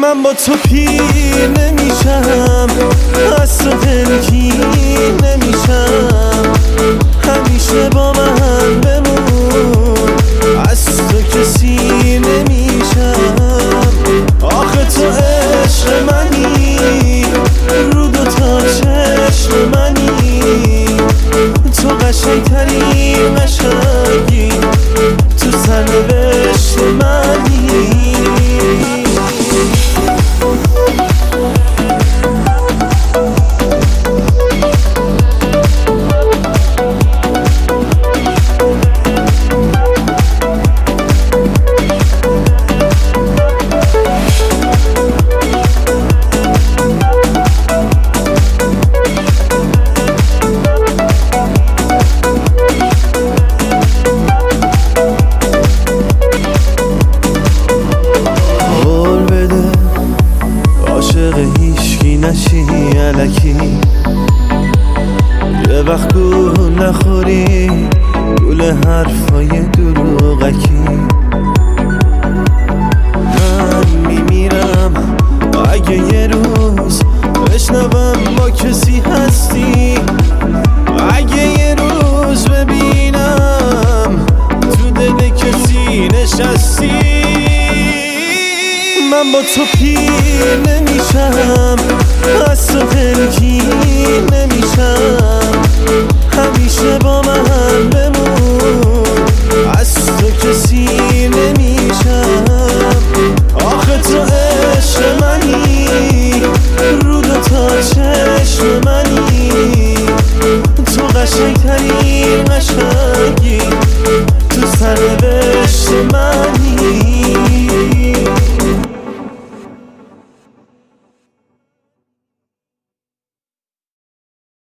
من با تو پیر نمیشم، از تو دلگیر نمیشم، همیشه با من بمون، از تو کسی نمیشم. آخه تو عشق منی، رو دوتا چشم منی، تو قشنگترین قشنگی تو سرنوشت منی. هیچکی نشی الکی، یه وقت گول نخوری گول حرفای دروغکی. من میمیرم اگه یه روز بشنوم با کسی هستی، اگه یه روز ببینم تو دل کسی نشستی. من با تو پیر نمیشم، از تو دلگیر نمیشم، همیشه با من بمون، از تو کسی نمیشم.